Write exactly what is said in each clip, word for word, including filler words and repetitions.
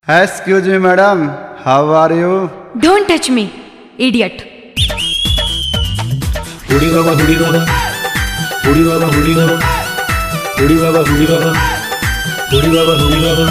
Excuse me, madam. How are you? Don't touch me, idiot. हुडी बाबा हुडी बाबा हुडी बाबा हुडी बाबा हुडी बाबा हुडी बाबा हुडी बाबा हुडी बाबा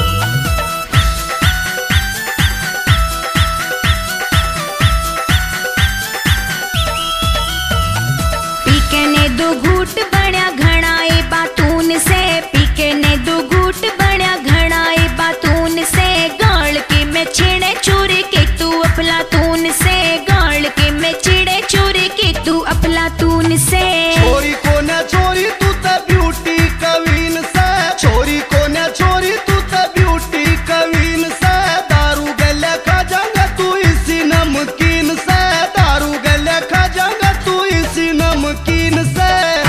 पीके ने दो घूट बण्या घणा ए बातून से पीके ने दो घूट बण्या घणा ए बातून से गाल के मैं छेड़े चोरी के तू अपला तून से गाल के मैं छेड़े चोरी के तू अपला तून से छोरी को न छोरी तू त ब्यूटी कवीन से छोरी को न छोरी तू त ब्यूटी कवीन से दारू गले खा जाएगा तू इसी नमकीन से दारू गले खा जाएगा तू इसी नमकीन से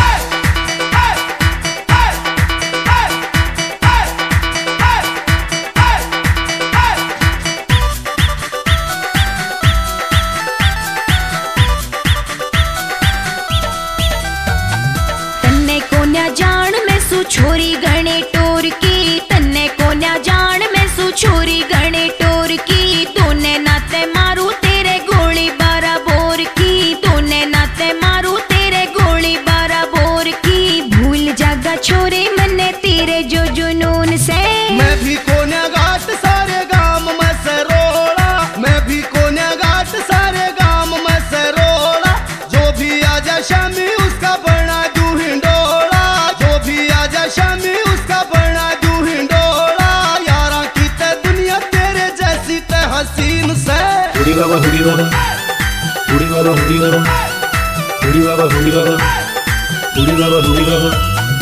जान में सु छोरी गणे टोर की तन्ने को न्या जान में सु छोरी गणे टोर की तूने नाते मारू तेरे गोली बारा बोर की तूने नाते मारू तेरे गोली बारा बोर की भूल जागा छोरे मन्ने तेरे जो जुनून से मैं भी कोन्या घाट सारे गांव में से रोड़ा मैं भी कोन्या घाट सारे गांव में से रोड़ा जो भी आजा शामी उसका बना दू हिंडोला शामी उसका बना दू हिंडोला यारा की ते दुनिया तेरे जैसी ते हसीन से हुडी बाबा हुडी बाबा हुडी बाबा हुडी बाबा हुडी बाबा हुडी बाबा हुडी बाबा हुडी बाबा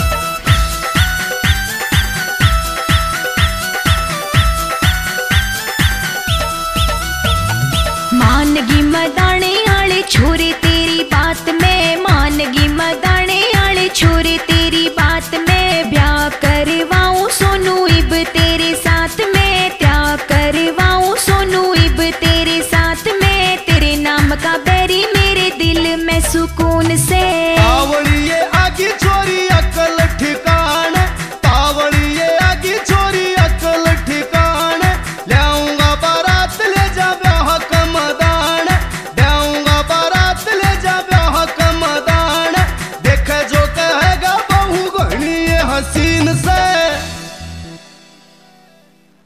मानगी मदाने आले छोरे तेरी बात में मानगी मदाने आले छोरे तेरी बात में ब्याह करवाऊं सोनू इब तेरे साथ में त्याग करवाऊं सोनू इब तेरे साथ में तेरे नाम का बैरी मेरे दिल में सुकून से आवड़िए